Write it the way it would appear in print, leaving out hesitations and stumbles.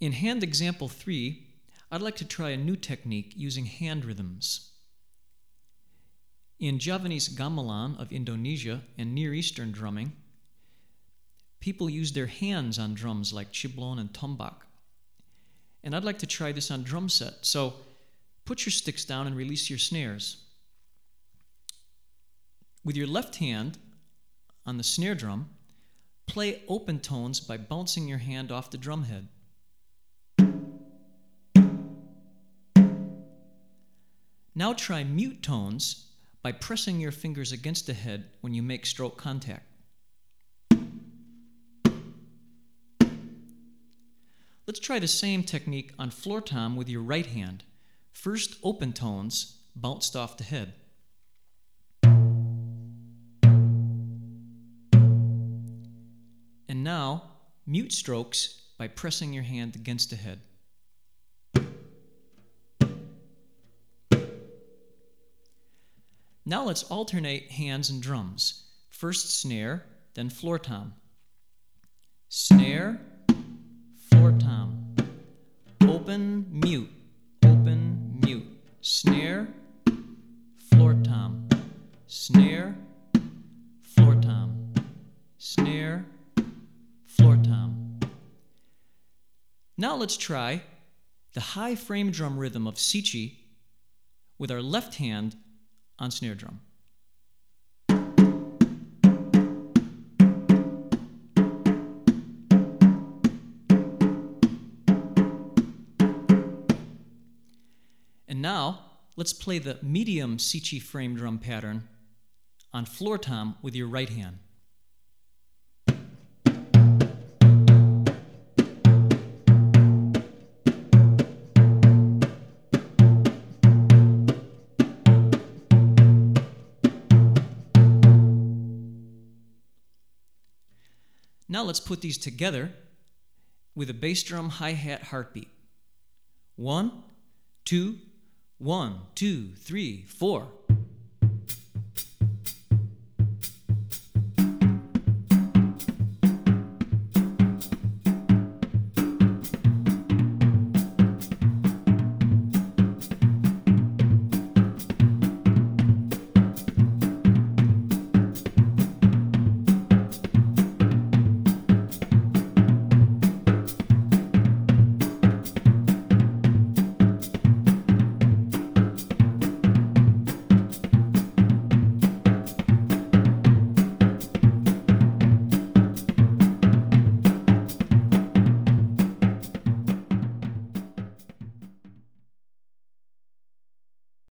In hand example 3, I'd like to try a new technique using hand rhythms. In Javanese gamelan of Indonesia and Near Eastern drumming, people use their hands on drums like ciblon and tombak. And I'd like to try this on drum set. So put your sticks down and release your snares. With your left hand on the snare drum, play open tones by bouncing your hand off the drum head. Now try mute tones by pressing your fingers against the head when you make stroke contact. Let's try the same technique on floor tom with your right hand. First open tones bounced off the head. And now mute strokes by pressing your hand against the head. Now let's alternate hands and drums. First snare, then floor tom. Snare, floor tom. Open, mute, open, mute. Snare, floor tom. Snare, floor tom. Snare, floor tom. Now let's try the high frame drum rhythm of Sichi with our left hand on snare drum. And now, let's play the medium Sichi frame drum pattern on floor tom with your right hand. Now let's put these together with a bass drum hi-hat heartbeat. 1, 2, 1, 2, 3, 4.